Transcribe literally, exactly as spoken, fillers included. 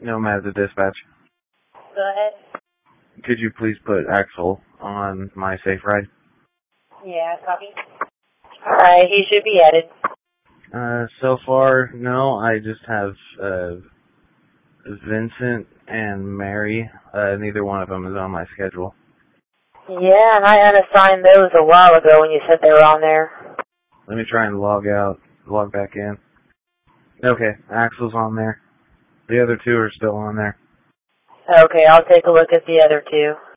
Nomad the dispatch. Go ahead. Could you please put Axel on my safe ride? Yeah, copy. Alright, he should be added. Uh, so far, no. I just have uh, Vincent and Mary. Uh, neither one of them is on my schedule. Yeah, and I unassigned those a while ago when you said they were on there. Let me try and log out, log back in. Okay, Axel's on there. The other two are still on there. Okay, I'll take a look at the other two.